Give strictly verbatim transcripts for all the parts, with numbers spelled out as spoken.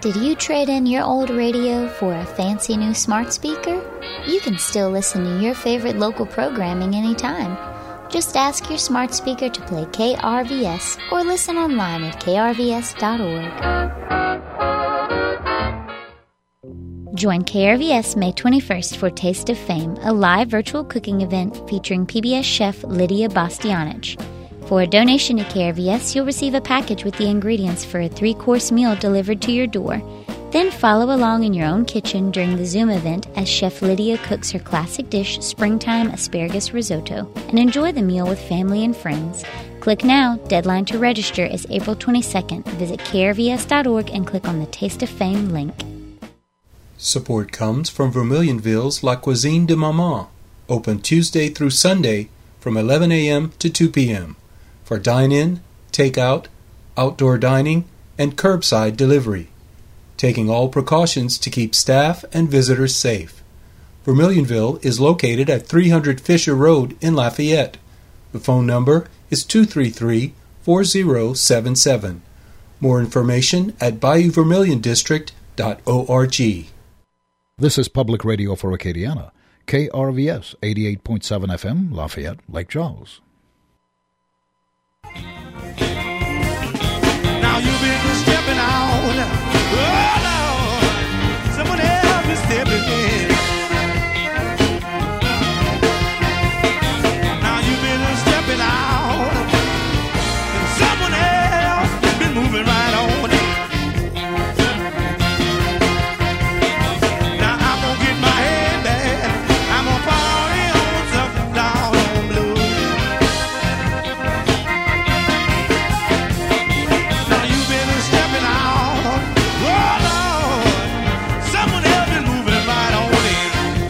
Did you trade in your old radio for a fancy new smart speaker? You can still listen to your favorite local programming anytime. Just ask your smart speaker to play K R V S or listen online at k r v s dot org. Join K R V S May twenty-first for Taste of Fame, a live virtual cooking event featuring P B S chef Lydia Bastianich. For a donation to K R V S, you'll receive a package with the ingredients for a three-course meal delivered to your door. Then follow along in your own kitchen during the Zoom event as Chef Lydia cooks her classic dish, Springtime Asparagus Risotto, and enjoy the meal with family and friends. Click now. Deadline to register is April twenty-second. Visit k r v s dot org and click on the Taste of Fame link. Support comes from Vermilionville's La Cuisine de Maman, open Tuesday through Sunday from eleven a.m. to two p.m. for dine-in, take-out, outdoor dining, and curbside delivery, taking all precautions to keep staff and visitors safe. Vermilionville is located at three hundred Fisher Road in Lafayette. The phone number is two three three, four zero seven seven. More information at bayou vermilion district dot org. This is Public Radio for Acadiana, K R V S eighty-eight point seven F M, Lafayette, Lake Charles. Now you've been stepping out. Oh, Lord. Someone else is stepping in. Now you've been stepping out. And someone else has been moving right on. Now I'm going to get my head back. I'm going to party on something down on blue. Now you've been stepping out. Oh, Lord. Someone else been moving right on in.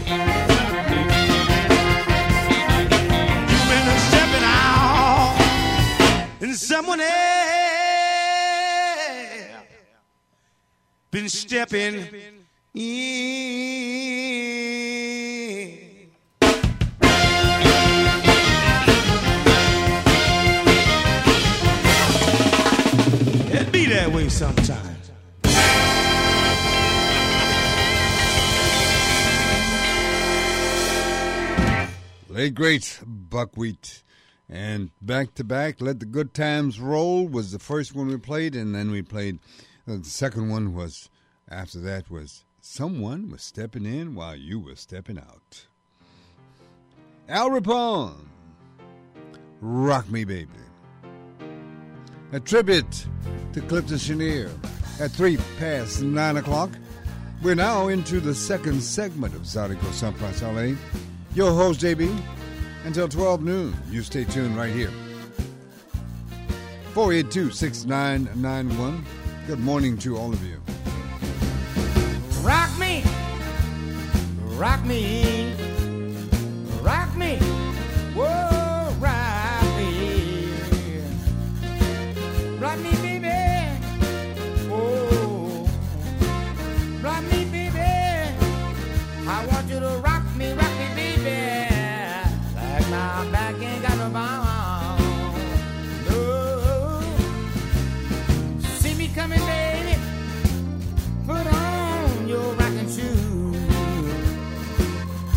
You've been stepping out. And someone else been stepping in. It be that way sometimes. Late great Buckwheat. And back to back, Let the Good Times Roll was the first one we played, and then we played, uh, the second one was, after that was Someone Was Stepping In While You Were Stepping Out. Al Rapone, Rock Me Baby. A tribute to Clifton Chenier at three past nine o'clock. We're now into the second segment of Zydeco San Francisco. Your host, J B. Until twelve noon, you stay tuned right here. four eight two, six nine nine one. Good morning to all of you. Rock me, rock me, rock me, whoa, rock me, rock me, baby, whoa, rock me, baby. I want you to rock me, rock me, baby. Like my back ain't got no bound. No, see me coming, baby. Put on your rocking shoes.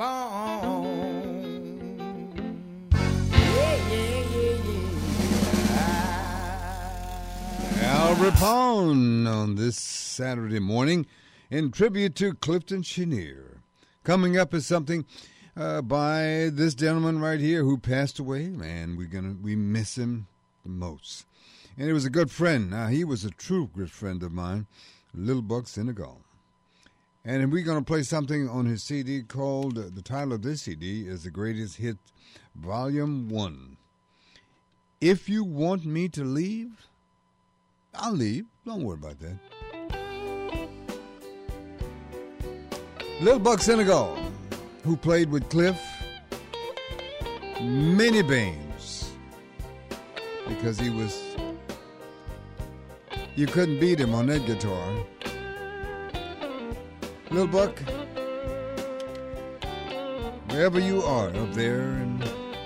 on. Yeah, yeah, yeah, yeah. Al Rapone on this Saturday morning in tribute to Clifton Chenier. Coming up is something uh, by this gentleman right here who passed away, and we're gonna we miss him the most. And he was a good friend. Now, he was a true good friend of mine, Little Buck Senegal. And we're going to play something on his C D called, uh, the title of this C D is The Greatest Hit, Volume one. If you want me to leave, I'll leave. Don't worry about that. Little Buck Senegal, who played with Cliff many bands because he was, you couldn't beat him on that guitar. Little Buck, wherever you are up there, and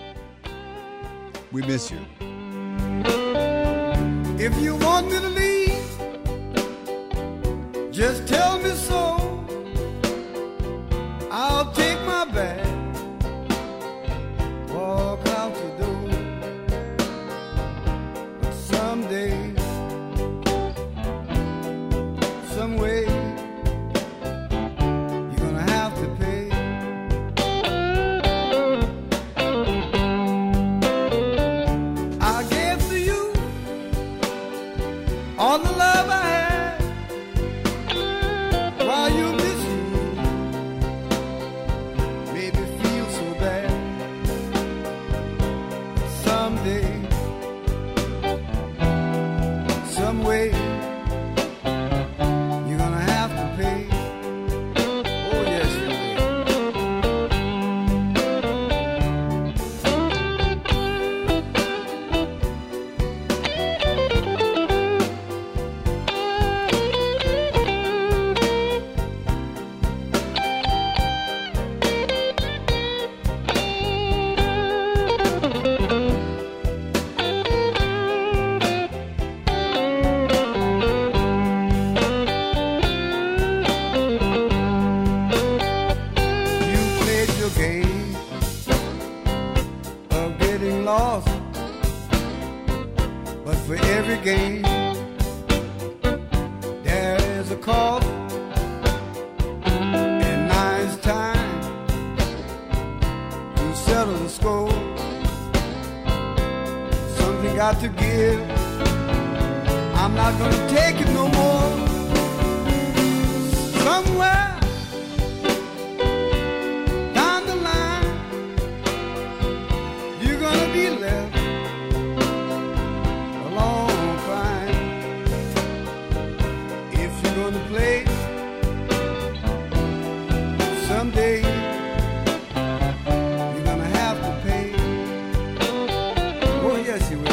we miss you. If you want me to leave, just tell me so. I'll take my bag, walk out the door. But someday, some way, you're gonna have to pay. I gave to you all the love I had while you miss me. Made me feel so bad. Someday, some way, you're gonna have to pay. Oh yes, you lost, but for every game there is a cost, and now it's time to settle the score. Something got to give. I'm not gonna take it no more. Somewhere be left alone crying. If you're gonna play someday, you're gonna have to pay. Oh yes you will.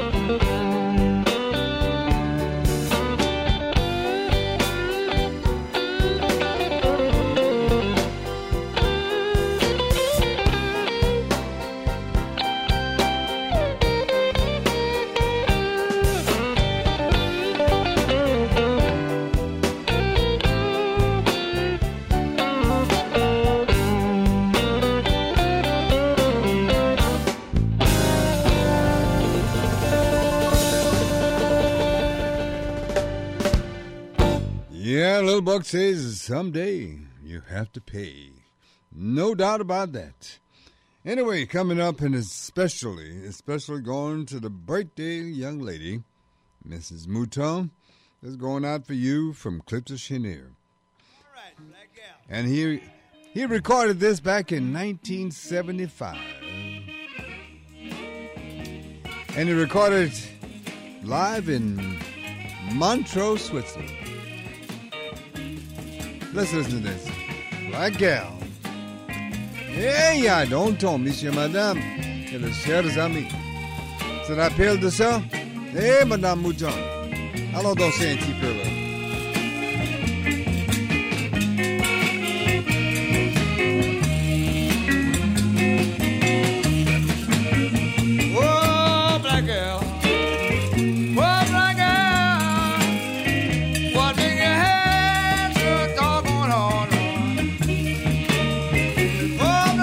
Yeah, Little Buck says someday you have to pay. No doubt about that. Anyway, coming up, and especially, especially going to the birthday young lady, Missus Mouton, is going out for you from Clifton Chenier. All right, Black Gal. And he he recorded this back in nineteen seventy-five. And he recorded it live in Montreux, Switzerland. Let's listen to this. Black Gal. Eh, y'a longtemps, monsieur, madame, et les chers amis. Ça rappelle de ça? Eh, madame Mouton. Allons danser un petit peu, là. Oh, black girl. Oh, black girl. What make your head so doggone hard? Oh,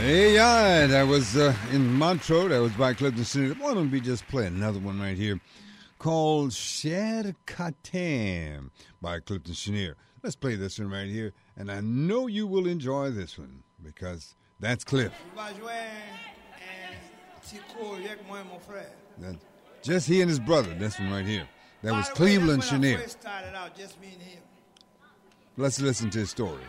Hey, yeah, that was uh, in Montreux. That was by Clifton Chenier. Why don't we just play another one right here called Cher Catin by Clifton Chenier. Let's play this one right here, and I know you will enjoy this one because that's Cliff. That's just he and his brother. This one right here. That was Cleveland Chenier. Let's listen to his story.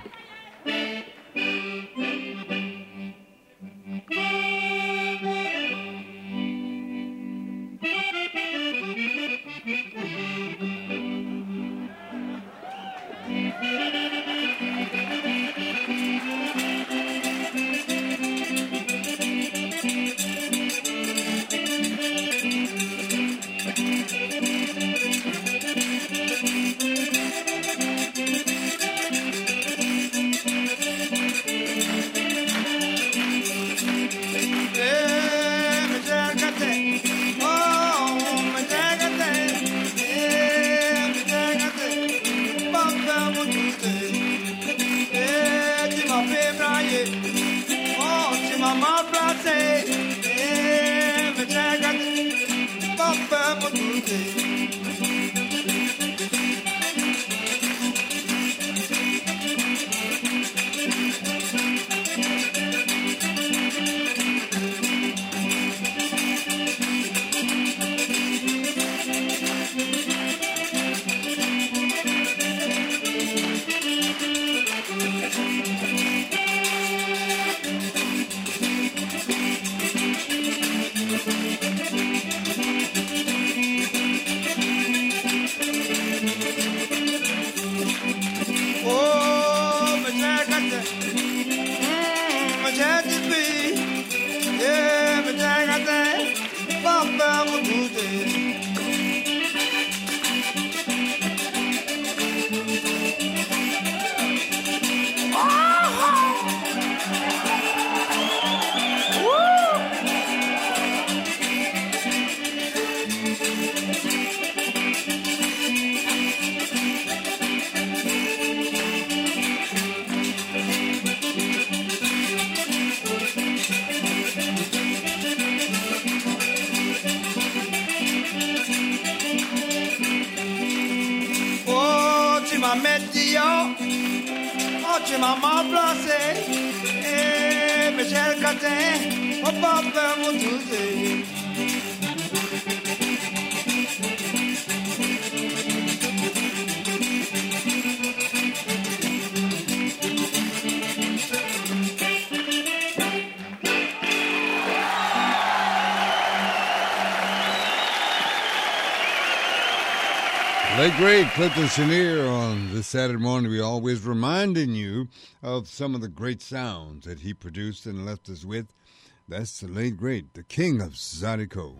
Late great Clifton Chenier on this Saturday morning. We always reminding you of some of the great sounds that he produced and left us with. That's the late great, the king of Zydeco.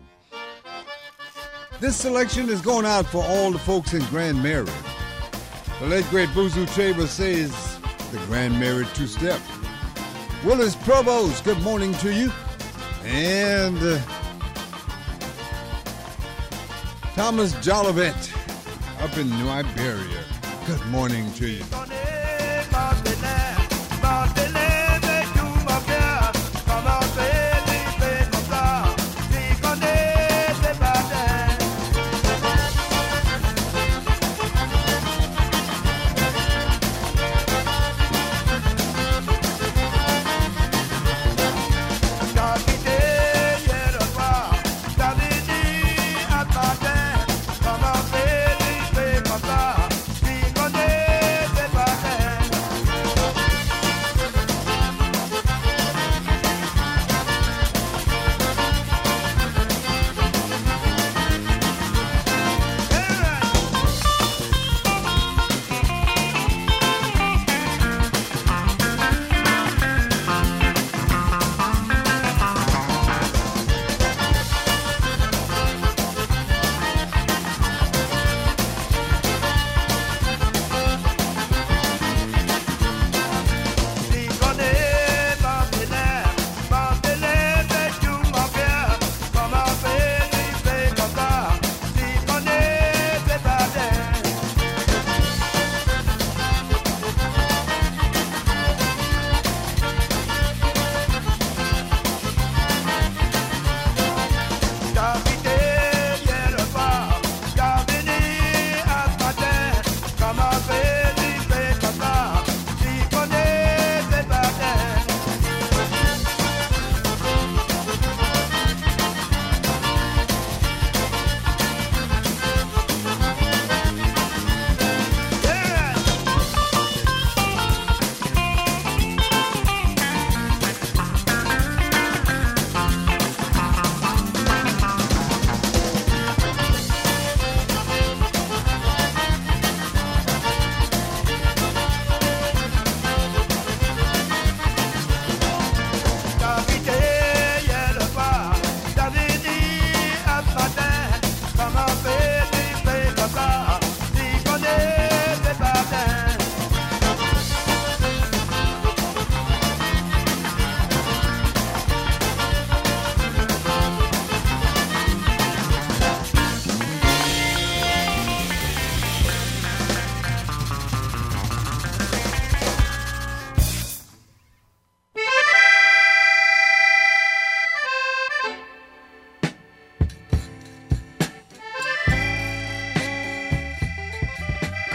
This selection is going out for all the folks in Grand Marais. The late great Buzu Chaba says the Grand Marais two-step. Willis Provost, good morning to you. And uh, Thomas Jolivet up in New Iberia. Good morning to you. Bye.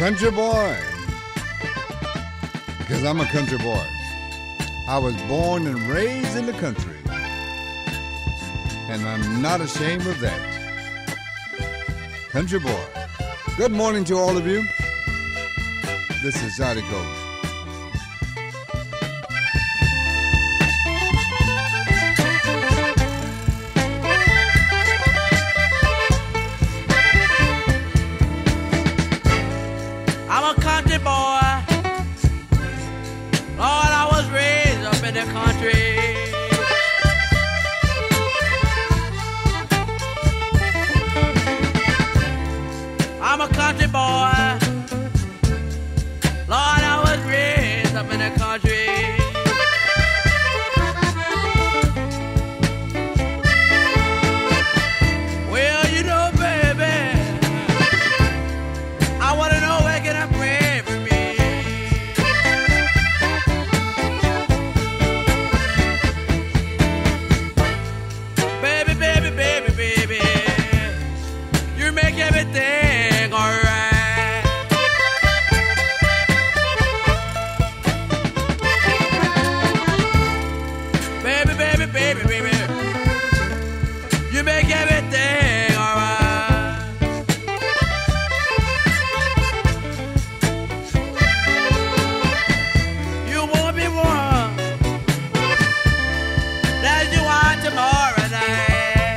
country boy. Because I'm a country boy. I was born and raised in the country. And I'm not ashamed of that. Country boy. Good morning to all of you. This is Zydeco. I'm a country boy. Lord, I was raised up in the country. I'm a country boy. Lord, I was raised up in the country. Well, you know, baby, I want to know where can I pray for me. Baby, baby, baby, baby, you make everything alright. Baby, baby, baby, baby, you make everything alright. You won't be warm as you are tomorrow night.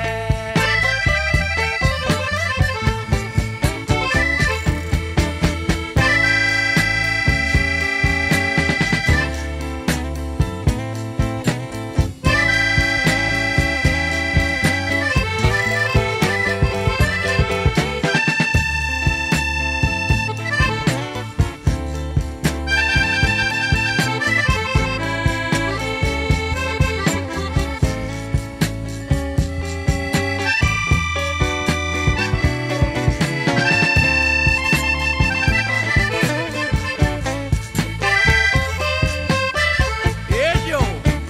Here's you.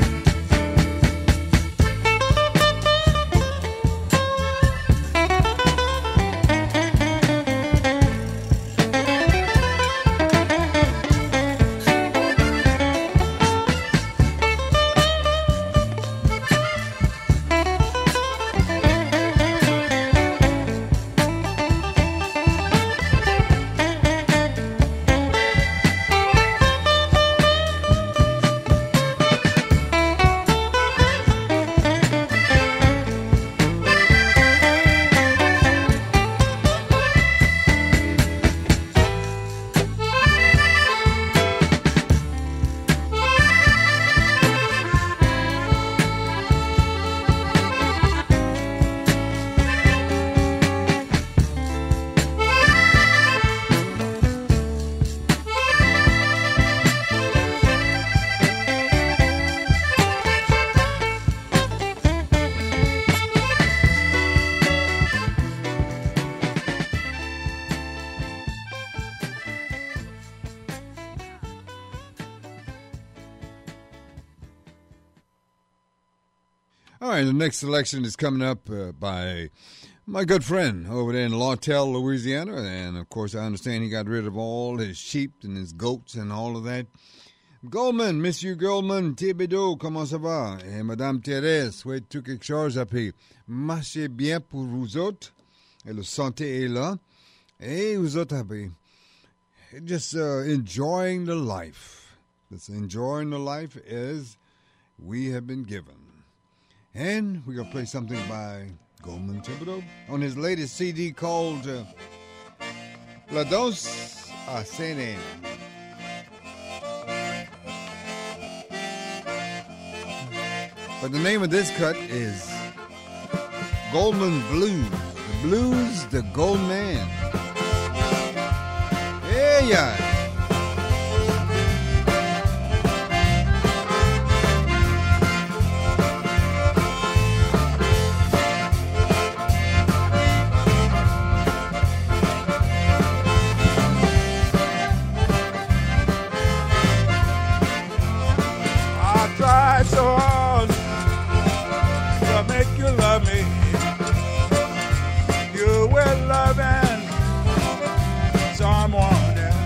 All right, the next selection is coming up uh, by my good friend over there in Lawtell, Louisiana. And, of course, I understand he got rid of all his sheep and his goats and all of that. Goldman, Monsieur Goldman, Thibodeau, comment ça va? Et Madame Thérèse, souhaite-tu quelque chose? Et puis, marchez bien pour vous autres. Et la santé est là. Et vous autres, puis, just uh, enjoying the life. Just enjoying the life as we have been given. And we're going to play something by Goldman Thibodeau on his latest C D called uh, La Danse à Saint-Anne. But the name of this cut is Goldman Blues. The blues, the gold man. Yeah, yeah. So hard to make you love me. You will love and someone else.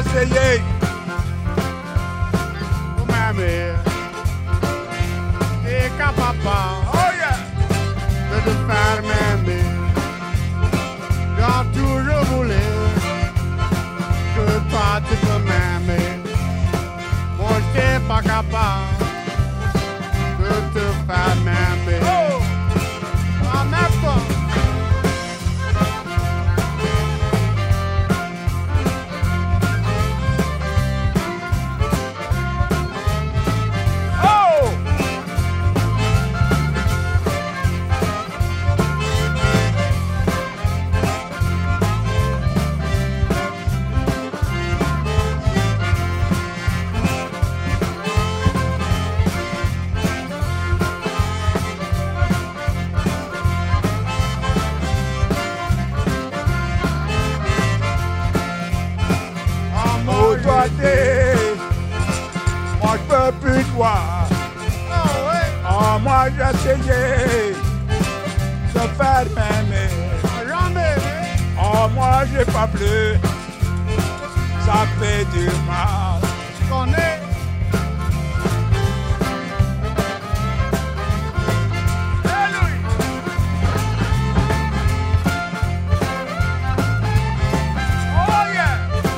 essayé. Oh, ma mère, t'es capable Oh yeah. de te faire m'aimer. J'ai toujours voulu que toi tu peux m'aimer. Moi, j'étais pas capable de te faire m'aimer. Oh. Ah, même pas. Oh. Ah, Oh, moi, toi, je- t'es. Moi, je peux plus te voir. Ah, ouais. Oh, moi, j'ai essayé de faire m'aimer. Jamais. Oh, moi, j'ai pas plus. Ça fait du mal. Tu connais. Hey, Louis. Oh, yeah.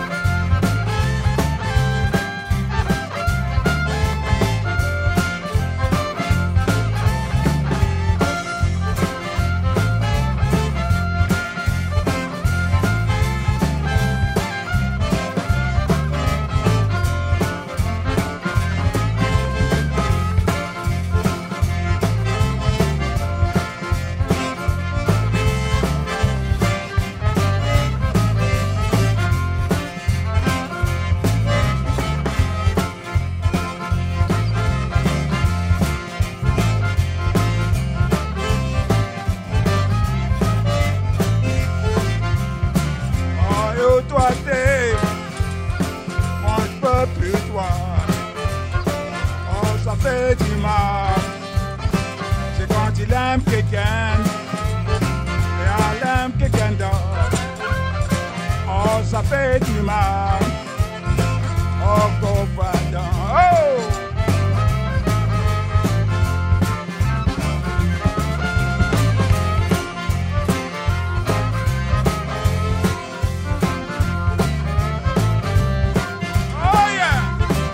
Oh, yo, toi, t'es. Moi, je peux plus toi. Oh, ça fait du mal. C'est quand il aime quelqu'un. Et elle aime quelqu'un d'autre. Oh, ça fait du mal. Oh, compagnon. Oh! Oh, yeah!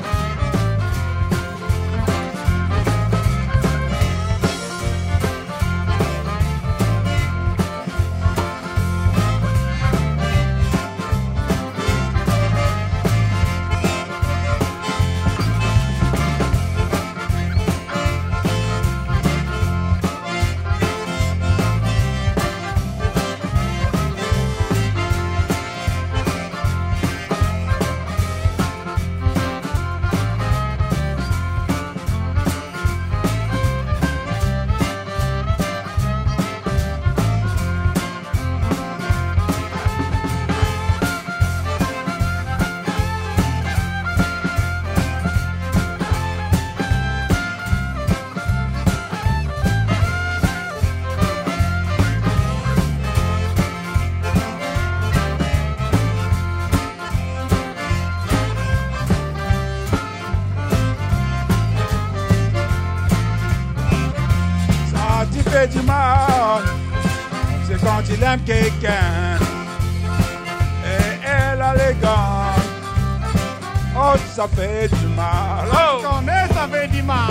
Ça tu fait du mal, c'est quand il aime quelqu'un et elle a les gants. Oh, ça fait du mal. Oh! Tu connais, ça fait du mal.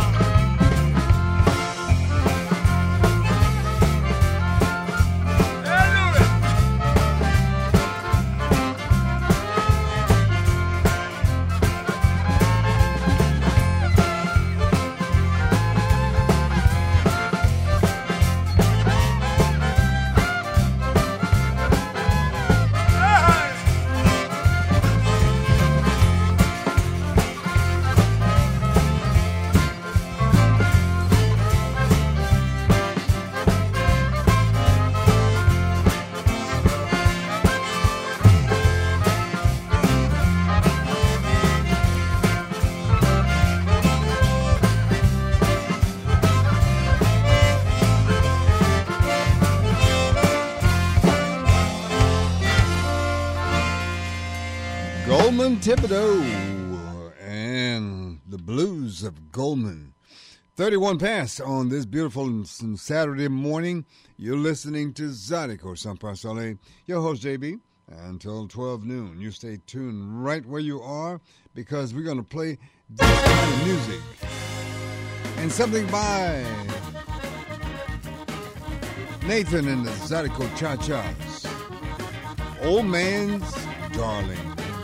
Hey, Louis. Hey, hey. Goldman Thibodeau and the Blues of Goldman. thirty-one past on this beautiful Saturday morning. You're listening to Zydeco San Pasole, your host J B, until twelve noon. You stay tuned right where you are because we're going to play this kind of music. And something by Nathan and the Zydeco Cha-Chas. Old Man's Darling.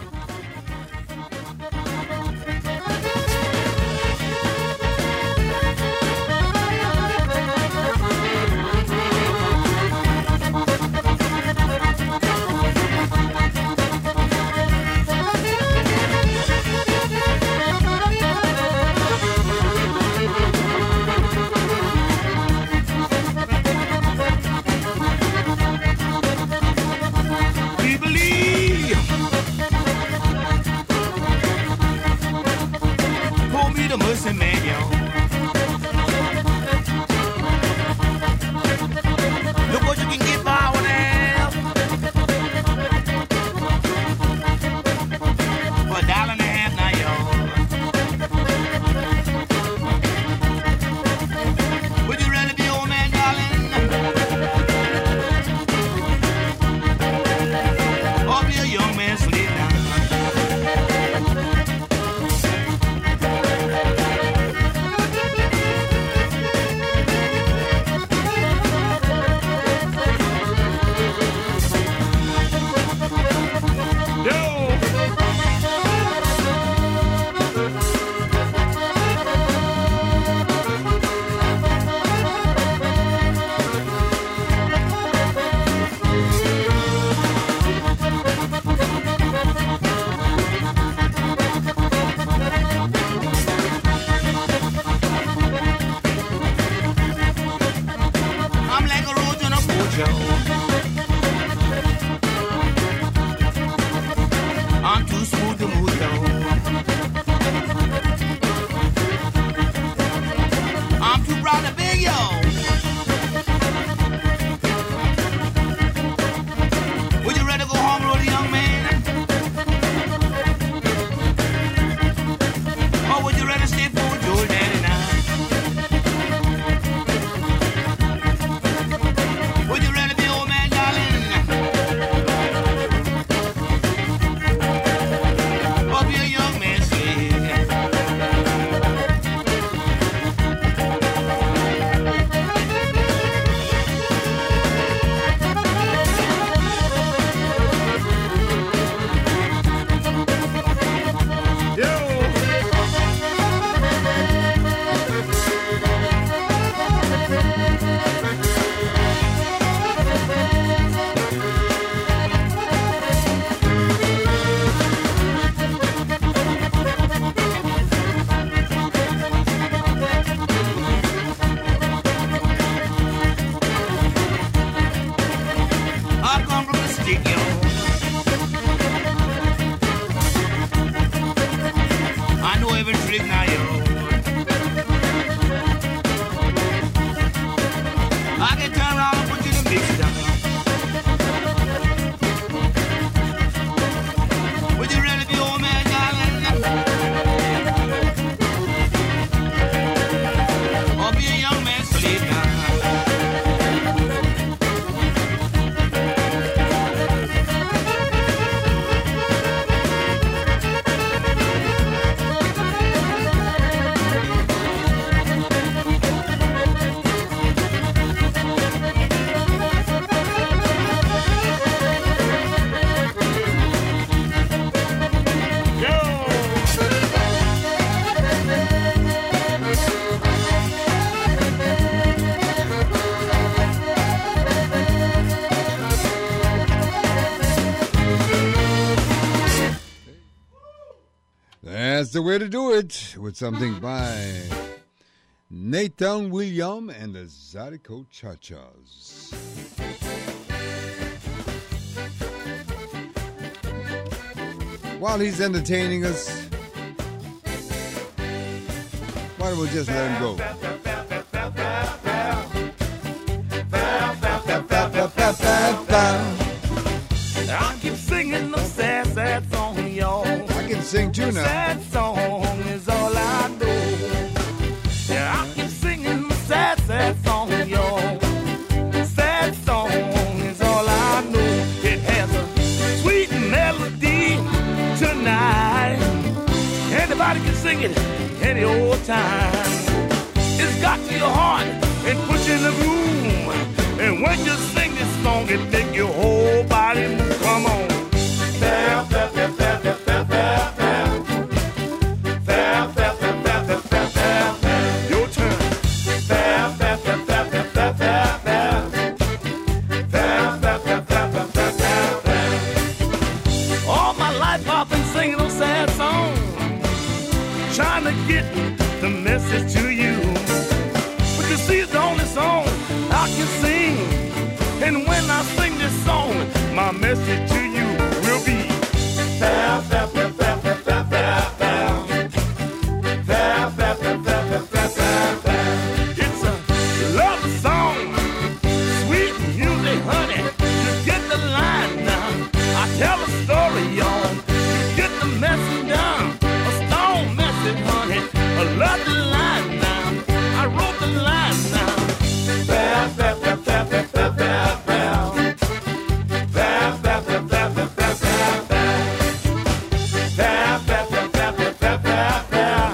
That's the way to do it, with something by Nathan William and the Zydeco Cha-Chas. While he's entertaining us, why don't we just let him go? I keep singing the sad, sad song, y'all. can sing too now. Sad song is all I know. Yeah, I keep singing my sad, sad song, y'all. Sad song is all I know. It has a sweet melody tonight. Anybody can sing it any old time. It's got to your heart and put you in the room. And when you sing this song, it make your whole body move. Come on. Bam, bam, bam, bam, bam, bam, bam, bam. Bam, bam, bam, bam, bam, bam, bam, bam. Your turn. Bam, bam, bam, bam, bam, bam, bam, bam. Bam, bam, bam, bam, bam, bam, bam, bam. All my life I've been singing those sad songs, trying to get the message to you. But you see, it's the only song I can sing. And when I sing this song, my message to you will be bam, bam, bam, bam, bam, bam, bam, bam. Bam, bam, bam, bam, bam, bam, bam, bam. It's a love song, sweet music, honey. You get the line now. I tell a story, y'all. You get the message down. A strong message, honey. I love the line now. I wrote the line now. Bam, bam, bam, bam, bam, bam, bam, bam. Bam, bam, bam, bam, bam, bam, bam, bam. Bam, bam, bam, bam, bam, bam, bam, bam.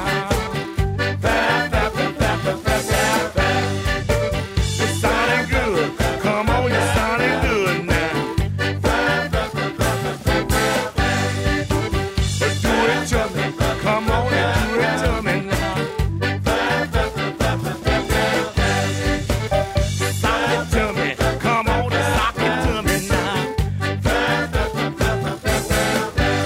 Bam, bam, bam, bam, bam, bam, bam, bam. You're sounding good. Come on, you're sounding good now. Bam, bam, bam, bam, bam, bam, bam. But do it to me. Come on and do it to me now. Bam, bam, bam, bam, bam, bam, bam, bam. Sock it to me. Come on and sock it to me now. Bam, bam, bam, bam, bam, bam, bam.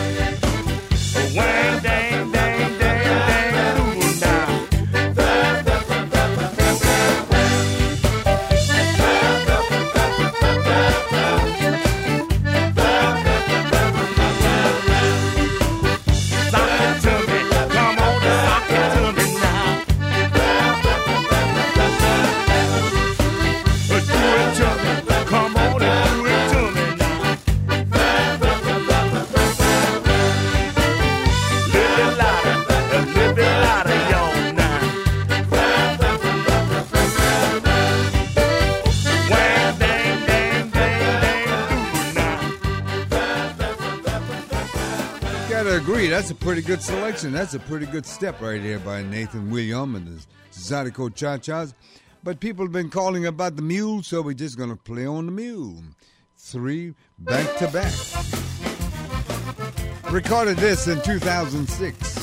Wang, dang, dang, dang, dang, do now. Bam, bam, bam, bam, bam, bam, bam, bam. Bam, bam, bam, bam, bam, bam, bam, bam. Bam, bam, bam, bam, bam, bam, bam. Sock it to me. Come on and sock it to me now. Bam, bam, bam, bam, bam, bam, bam. But do it to me. Come on and do it to me now. Bam, bam, bam, bam, bam, bam, bam. Live it louder, live it louder, y'all now. Bam, bam, bam, bam, bam, bam, bam. Wang, dang, dang, dang, dang, do now. Bam, bam, bam, bam, bam, bam, bam. Gotta agree, that's a pretty good selection. That's a pretty good step right there by Nathan William and the Zydeco Cha-Chas. But people have been calling about the mule, so we're just gonna play on the mule. Three back to back. Recorded this in two thousand six.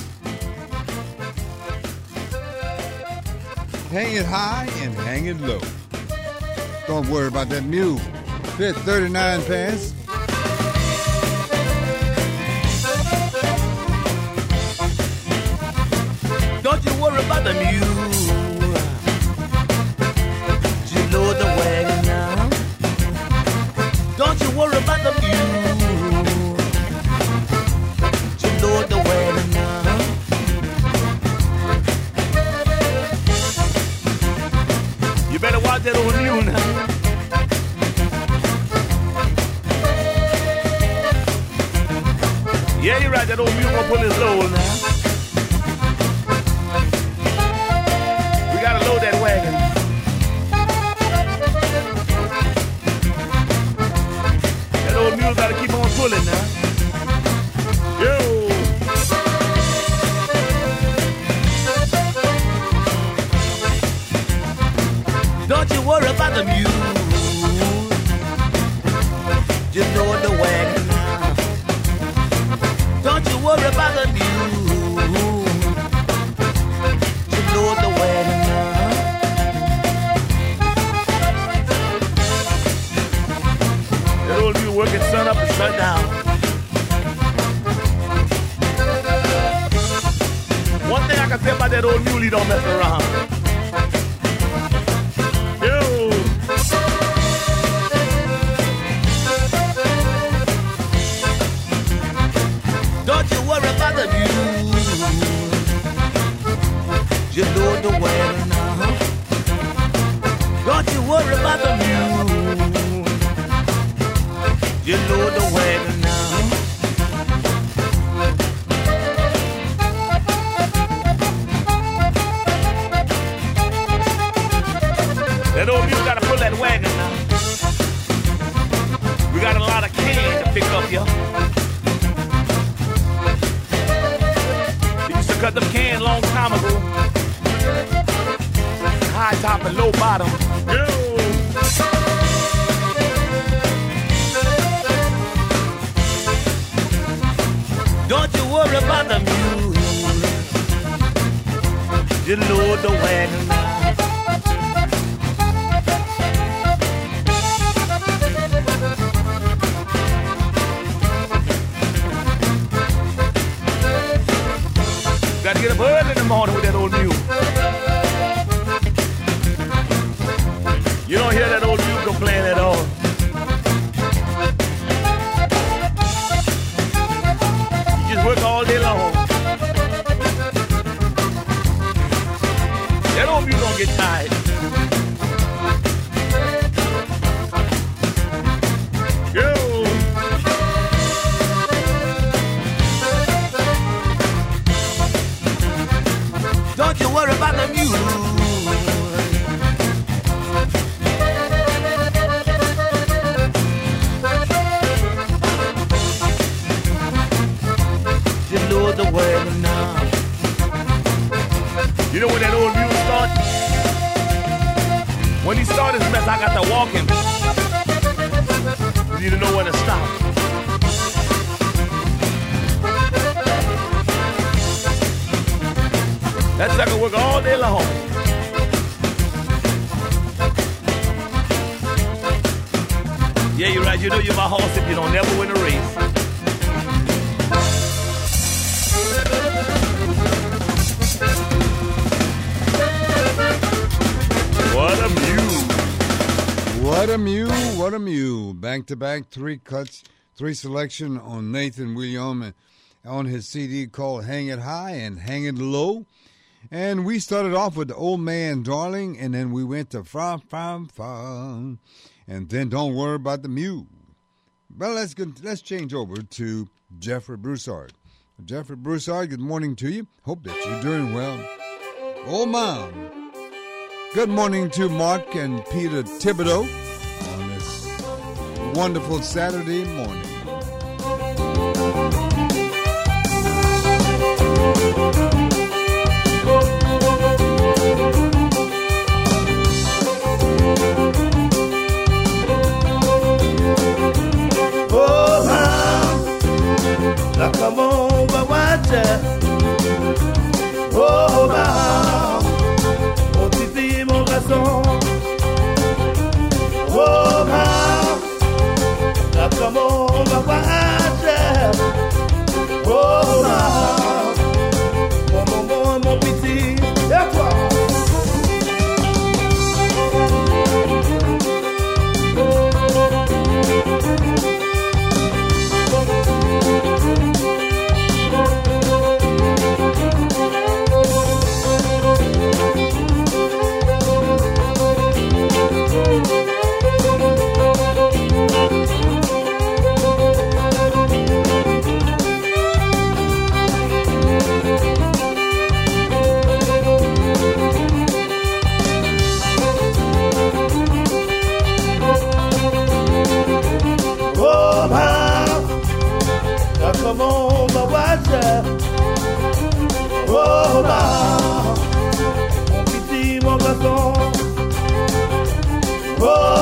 Hang it high and hang it low. Don't worry about that mule. Hit thirty-nine pass. Don't you worry about the mule. You know the wagon now. Don't you worry about the mule. You know the wagon now. You better watch that old mule now. Yeah, you're right, that old mule gonna pull his load now. We gotta load that wagon. That old mule gotta keep on pulling now. Yo! Don't you worry about the mule. Just load the wagon now. Don't you worry about the mule. Just load the wagon now. That old mule working sun up and sun down. One thing I can say about that old mule, he don't mess around. Yo! Don't you worry about the mule. Just load the wagon now. Don't you worry about the mule. Just load the wagon now. cut them can long time ago. High top and low bottom. Yo. Don't you worry about the mule. Just load the wagon. Got to get up early in the morning with that old mule. You don't hear that old mule complain at all. You just work all day long. That old mule don't get tired. Yo. Don't you worry about the mule. Just load the wagon now. You know when that old mule starts? When he started his mess, I got to walk him. You need to know when to stop. That sucker work all day long. Yeah, you're right. You know you're my horse if you don't never win a race. What a mule. What a mule, what a mule. Back-to-back, three cuts, three selection on Nathan Williams on his C D called Hang It High and Hang It Low. And we started off with the Old Man Darling, and then we went to Fra Fra Fra, and then Don't Worry About the Mule. Well, let's go, let's change over to Jeffrey Broussard. Jeffrey Broussard, good morning to you. Hope that you're doing well. Oh, Mom. Good morning to Mark and Peter Thibodeau on this wonderful Saturday morning. Oh, Mom, now come on, but watch it. Oh, Mom. Mon garçon, oh ma, là comment on va voir, oh ma, mon bonbon, mon petit, et toi. Comment ma voiture, oh ma, mon petit, mon garçon, oh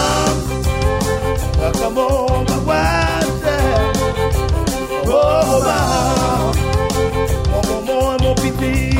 ma, comment ma voiture, oh ma, mon bonbon et mon petit.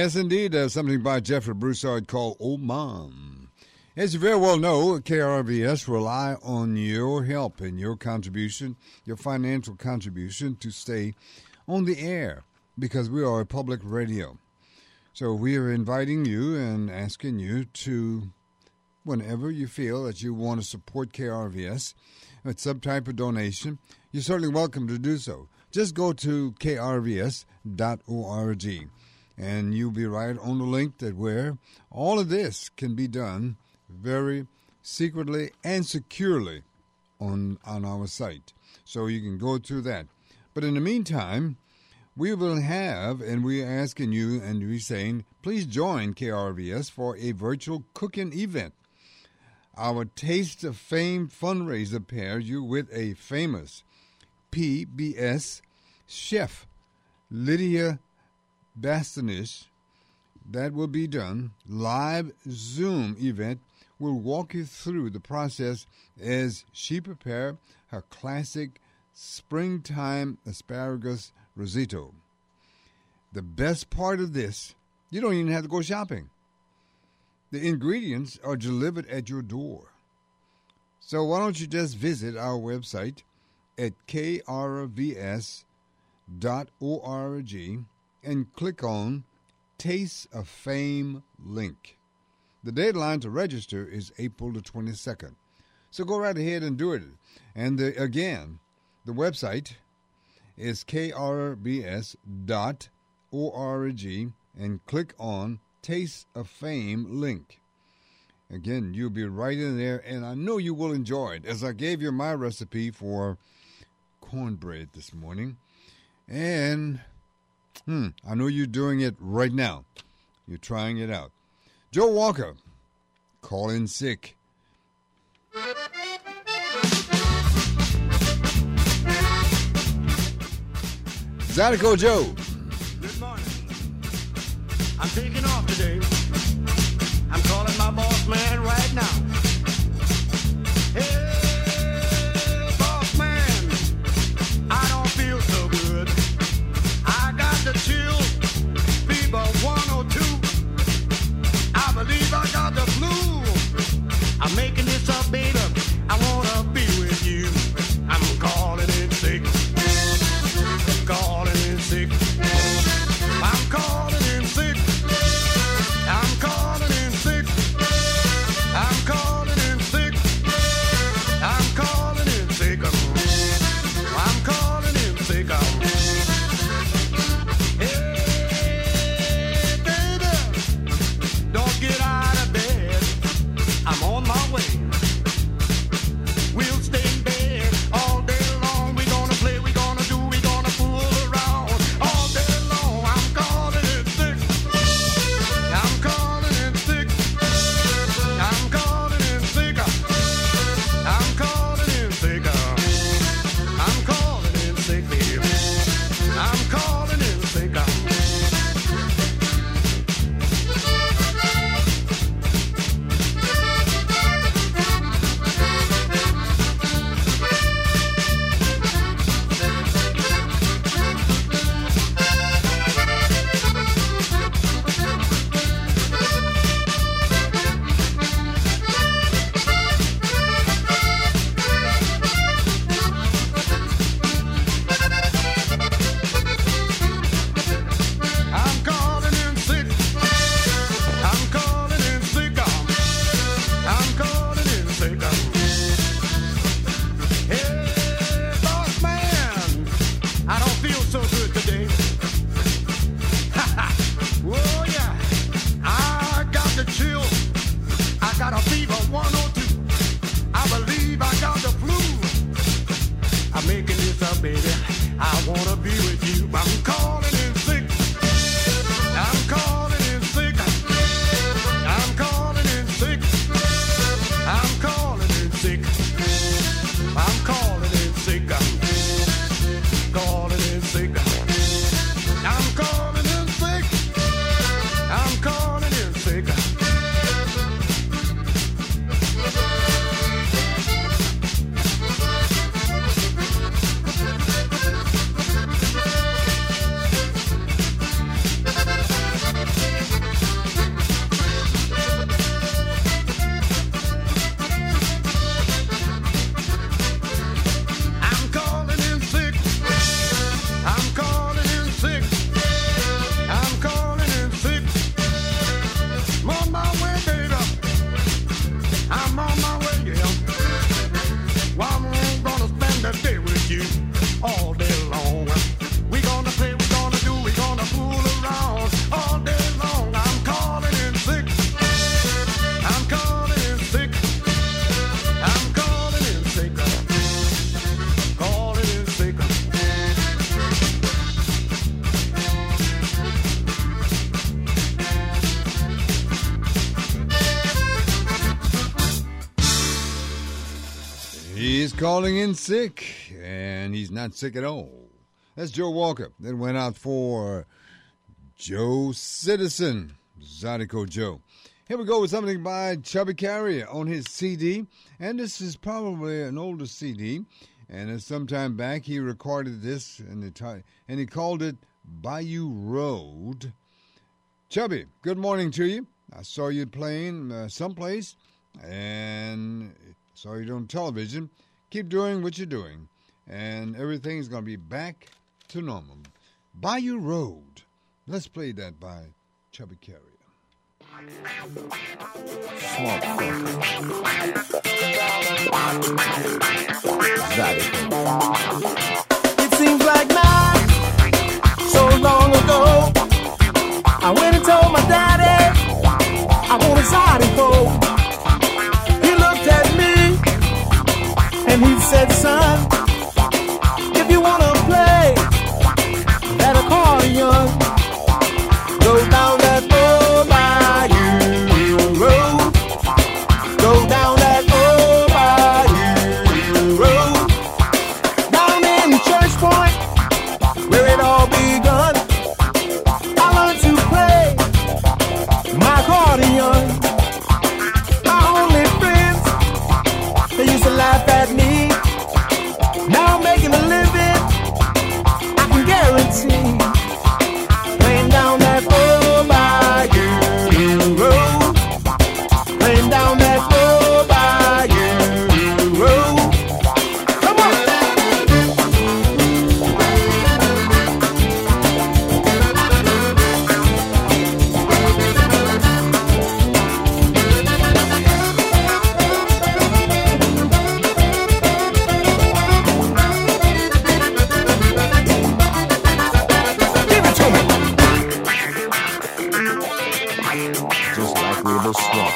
Yes, indeed. Uh, something by Jeffrey Broussard called Old Mom. As you very well know, K R V S rely on your help and your contribution, your financial contribution to stay on the air because we are a public radio. So we are inviting you and asking you to, whenever you feel that you want to support K R V S with some type of donation, you're certainly welcome to do so. Just go to K R V S dot org and you'll be right on the link that where all of this can be done very secretly and securely on on our site. So you can go through that. But in the meantime, we will have, and we're asking you and we're saying, please join K R V S for a virtual cooking event. Our Taste of Fame fundraiser pairs you with a famous P B S chef, Lydia Bastianish. That will be done. Live Zoom event will walk you through the process as she prepares her classic springtime asparagus risotto. The best part of this, you don't even have to go shopping. The ingredients are delivered at your door. So why don't you just visit our website at K R V S dot org and click on Taste of Fame link. The deadline to register is April the twenty-second. So go right ahead and do it. And the, again, the website is K R V S dot org and click on Taste of Fame link. Again, you'll be right in there, and I know you will enjoy it, as I gave you my recipe for cornbread this morning. And hmm, I know you're doing it right now. You're trying it out. Joe Walker, call in sick. Zydeco Joe. Good morning. I'm taking off today. I'm calling my boss man right now. Hey, boss man, I don't feel so good. I got the chill, fever one oh two. I believe I got the flu. I'm making this up, baby. I wanna be with you. I'm calling in sick. Calling in sick. I'm calling in sick. I'm calling in sick. I'm calling. calling in sick, and he's not sick at all. That's Joe Walker. That went out for Joe Citizen, Zydeco Joe. Here we go with something by Chubby Carrier on his C D, and this is probably an older C D, and some time back he recorded this, and, the t- and he called it Bayou Road. Chubby, good morning to you. I saw you playing uh, someplace, and saw you on television. Keep doing what you're doing, and everything's going to be back to normal. Bayou Road. Let's play that by Chubby Carrier. Swamp It seems like not so long ago, I went and told my daddy I want a Zydeco. He looked at me and he said, son, if you want to play that accordion, go down that old bayou road. Go down that old bayou road. Down in Church Point, where it all begun, I learned to play my accordion. My only friends, they used to laugh at me. Now I'm making a living, I can guarantee. Playing down that old bayou road. Playing down that old bayou road. Come on! Give it to me! just like we were swamp.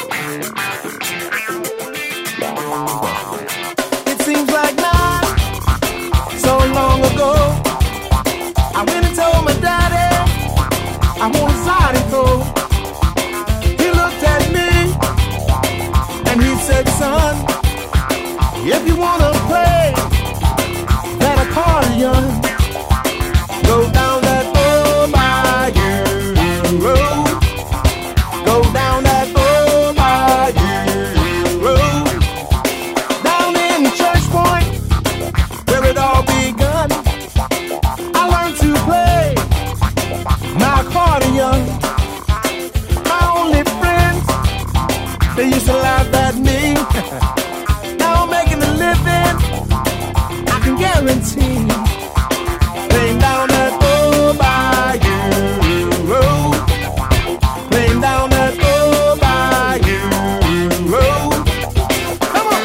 It seems like not so long ago, I went and told my daddy I want a Zydeco. He looked at me and he said, son, if you want to play that accordion, go down that old bayou road. Go down that old bayou road. Down in Church Point, where it all begun, I learned to play my accordion. My only friends, they used to laugh at me. Now I'm making a living, I can guarantee. Playing down that old bayou road. Playing down that old bayou road. Come on!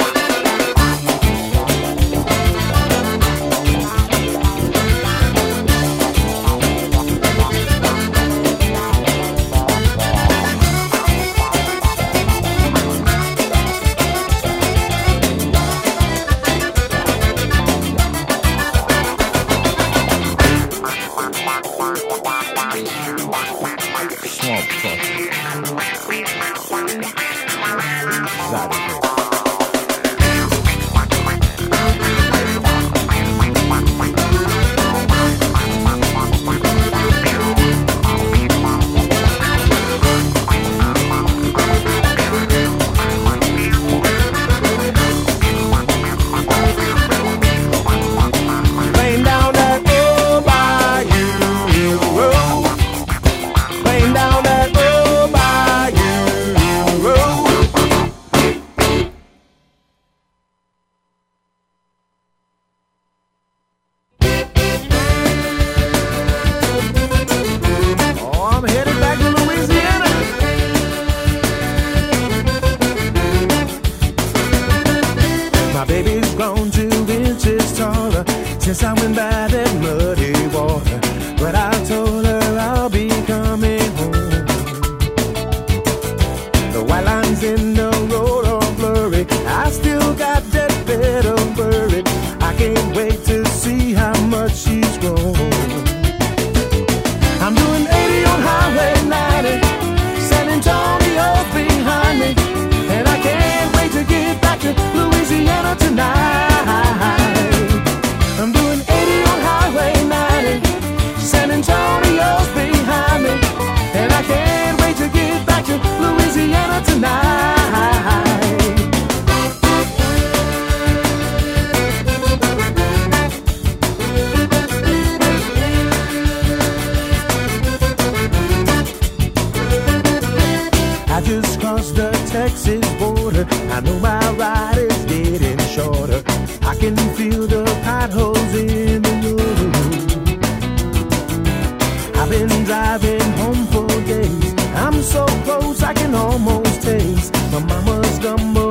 Swamp truck. Zydeco. Playing down that old bayou road. Playing down that old bayou road. Oh, I'm headed back to Louisiana. My baby's grown two inches taller since I went by that muddy water. But I told her I'll be coming home. The white lines in the road are blurry. I still got that bed of worry. I can't wait to see how much she's grown. I'm doing eighty on Highway ninety, San Antonio's behind me, and I can't wait to get back to Louisiana Louisiana tonight. I'm doing eighty on Highway ninety. San Antonio's behind me, and I can't wait to get back to Louisiana tonight. I just crossed the Texas border. I know my ride is getting shorter. I can feel the potholes in the road. I've been driving home for days. I'm so close I can almost taste my mama's gumbo